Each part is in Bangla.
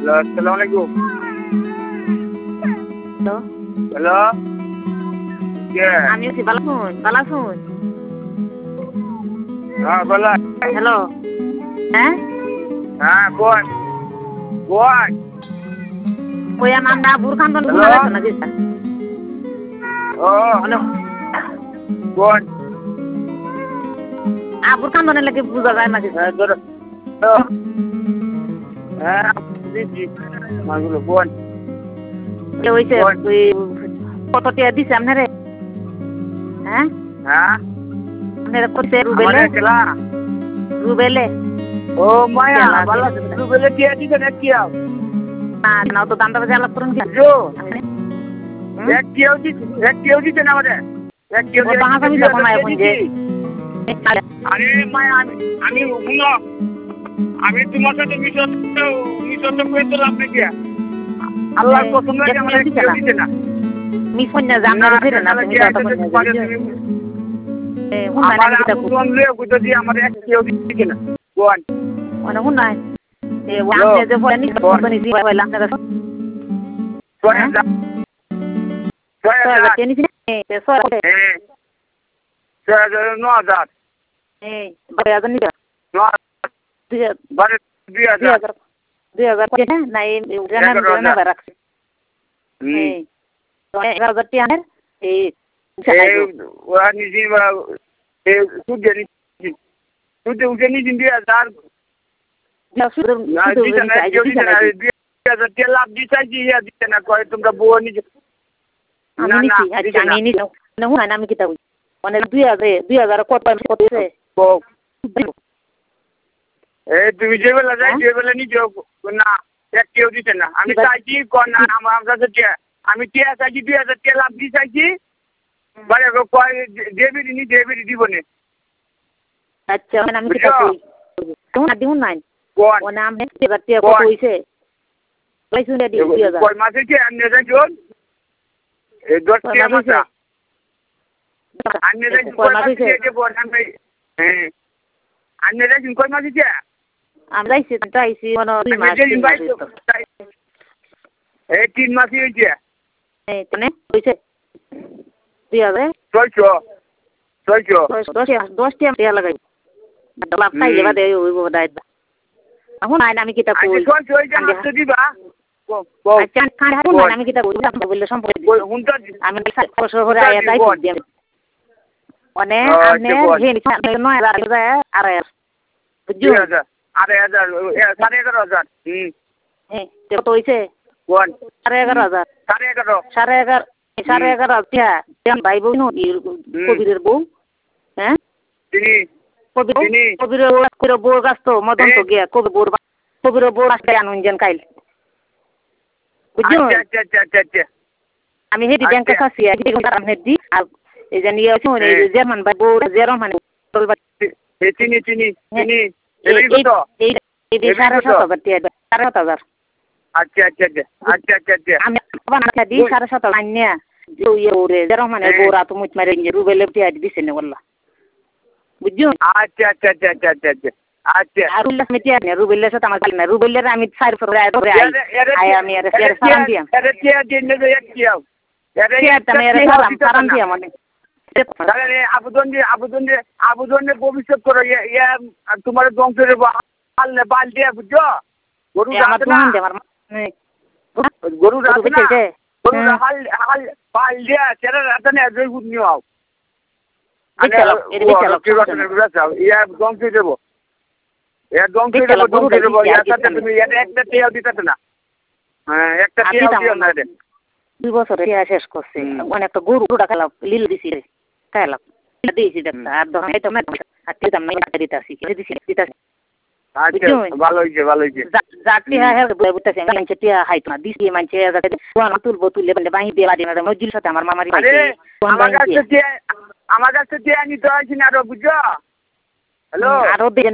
হ্যালো, আসসালামু আলাইকুম। হ্যালো, হ্যালো, কে? আমি আছি বালাফোন বালাফোন। হ্যাঁ বলা। হ্যালো, হ্যাঁ হ্যাঁ কোন কোন? ওই আমরা বুরখান বন হ্যালো? ঘুরে গেছে নাকি স্যার? ও হ্যালো, কোন? বুরখান বনের লাগে বুঝা যায় নাকি স্যার? হ্যাঁ ধরো। হ্যাঁ দিচ্ছি মাগুলো কোন? হয়েছে কোন? ওই কত টিয়া দিছে আপনারে? হ্যাঁ, হ্যাঁ আপনারা করছে রুবেলে আমাদের খেলা। রুবেলে ও মায়া খেলা বালা দিছে। তুই বলে কি দিছে না কি আও? না না তো দামটা বাজে আলাপ করুন কি? জো আমি এক কেউ দিছে না আমাদের। এক কেউ ও বাহাস আমি যাবো মায়া বন্ধে। আরে মায়া আমি শুনো আমি তোমার সাথে মিশন করে তো লাভ নাকি? আল্লাহর কসম লাগে আমাদের কেউ দিছে না। মিস কন্যা জানার ফিরে না তুমি কথা কন্যা। আমার আন্দোলন লিয়ে বুঝতে দিয়ে আমাদের এক কেউ দিছে না। কোন? মানে হুন নাই এ ওয়ান যে ফোন নি কোম্পানি দি হইলা আপনারা ছয় হাজার টেনিস নে সর হ্যাঁ 6,000 এই বড় আদন নি 9,000 2000 না এই জানা রাখছি এই 11,000 টাকা এই ওরা নিজে সুদে উঠে নিজে 2,000 লাভ দিতে না কয় তোমরা বউ নিজে আমি কি তাই মানে 2000 কত কতছে এই তুমি যে বেলা যাই যে বেলা নিজে না এক কেউ দিতে না আমি চাইছি কোন না আমার কাছে আমি টিয়া চাইছি 2,000 টাকা লাভ দিয়ে চাইছি মানে কয় দেবি দিব না আচ্ছা মানে আমি কি তাই কোন দিন নাই কোন ও নাম হে বাতিয়া কত হইছে কইছুন রে 2000 কয় মাসে কি আননে যাইছুন এই 10 টাকা মাসে আননে যাইছুন কয় মাসে যে বল আমি হ্যাঁ আননে যাইছুন কয় মাসে কি আমরা আইছি মানে 2 মাস এই 3 মাসই হইছে এই তনে হইছে 2000 10 টাকা লাগাই লাভ পাইলে বাদে ওই বড়াই এখন আমি কিতা কই আচ্ছা দিবা আচ্ছা আমি কিতা কই বললে সম্পর্ক আমি শহরে আয়া তাই দিই মানে আপনি হেনি 9,000 আর বুঝছো 11,000 হ্যাঁ কত হইছে কোন 11,000 11,500 টাকা ভাই বোন কবিরের বউ হ্যাঁ কবিরের বউ গাছ তো মদন তো গিয়া কবিরের বউ আসতে আনুন যেন কাইল বুঝছো আমি হেদি ব্যাংকে আছি আমি হেদি আর এই যে নিয়ে আছো এই জার্মান ভাই বউ জার্মান চিনি এই 7,500 7,000 আচ্ছা আমি বানাতে দি 7,500 আনিয়া ওরে জার্মানের বউরা তো মুচ মারে রুবেলে টিয়া দিছে না বললা বুঝছো আচ্ছা আর রুবেলে মিটিয়া না রুবেলে সাথে আমার না রুবেলে আমি 4 করে আই আমি আর সারান দিয়া আরে টিয়া দিন নে এক কিও টিয়া তুমি আর সারান দিয়া মানে তাহলে আবুদনে ভবিষ্যৎ করো তোমার বংশের বাল দিয়ে বুঝছো গরু আমার গরু রাখে হাল বাল দিয়া সেটা রাতে না জয় গুড নিও বংশে দেবো তুমি একটা টিয়াও দিতে না হ্যাঁ একটা টিয়াও দিও না 2 বছর শেষ করছে অনেকটা গরু ডাকালাম লিল দিছি খাইলাম দিয়েছি আর ধরেন এই তো না আজকে দাম নাই দিতাছি দিতাছি ভালো হইছে জাতি হ্যাঁ বুঝতাছি আমি টিয়া হাইতো না দিছি মানছে যাতে কোন তুললে বলে বাহি দিয়ে বাদি না মজুর সাথে আমার মামারি আমার কাছে টিয়া নিতে হইছে না আর বুঝছো হ্যালো আর দিন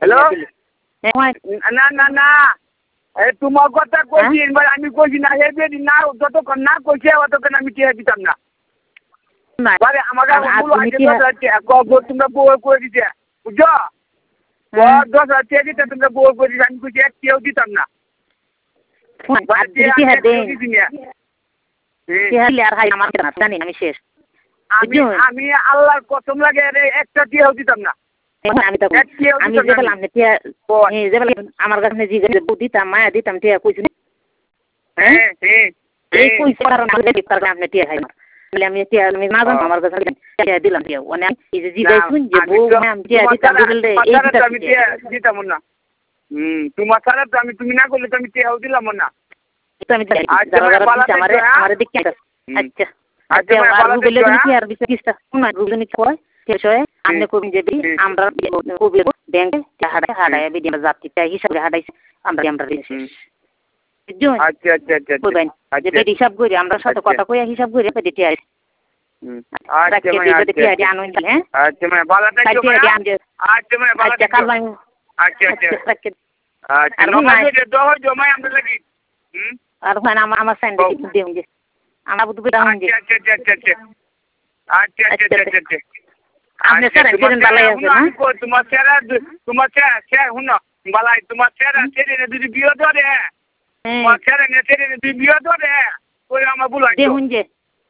না এই তোমার কথা কইছি এবার আমি কইছি না হেবে না যতক্ষণ না কইছে ততক্ষণ আমি টিয়া দিতাম না আরে আমাকে তোমরা বউ করে দিতে বুঝছো 10,000 টিয়া দিতে তোমরা বউ করে দিতে আমি কইছি এক কেউ দিতাম না আর দিতে হ্যাঁ দেন টিহালে আর হাই আমার না জানি আমি শেষ আমি আল্লাহর কসম লাগে রে একটা টিয়াও দিতাম না আমি তো আমি যে বললাম না টিয়া যে বললাম আমার কাছে জিজ্ঞাসা দিতাম মায়া দিতাম টিয়া কইছি হ্যাঁ হ্যাঁ এই কইছি কারণ আমি টিয়া খাই না বলে আমি টিয়া আমি না জানো আমার কাছে টিয়া দিলাম টিয়া মানে এই যে জিজ্ঞাসুন যে বউ আমি টিয়া দিতাম বলে এই আমি টিয়া দিতাম না তোমার সারা তো আমি তুমি না করলে তো আমি টিয়াও দিলাম না তো আমি আমার দিকে আচ্ছা আচ্ছা গুগলে তুমি কি আর বিষয় কিস্তা না গুগলে পড়ে শেষ হয় আপনি কবি যাবি আমরা কবি ব্যাংকে হাড়ায় বিডিএম জাতিটা হিসাবে হাড়াইছে আমরা আচ্ছা আচ্ছা আচ্ছা যেটা হিসাব করি আমরা সাথে কথা কইয়া হিসাব করি দিতে আসি আচ্ছা মানে ভালো থাকো আচ্ছা মানে ভালো থাকো আচ্ছা আচ্ছা আচ্ছা নমাজে দোয়া জমাই আমরা লাগি আর ওখানে আমার স্যান্ডে দেউঙ্গে আমরা বুঝতে পারছি আচ্ছা আচ্ছা আচ্ছা আচ্ছা আচ্ছা আচ্ছা আচ্ছা আচ্ছা আপনি স্যার একদিন বালাই আছে না তোমার স্যার হুনো বালাই তোমার স্যার ছেড়ে যদি বিয়ে ধরে তোমার স্যার ছেড়ে যদি বিয়ে ধরে ওই আমার বুলাই দেখুন যে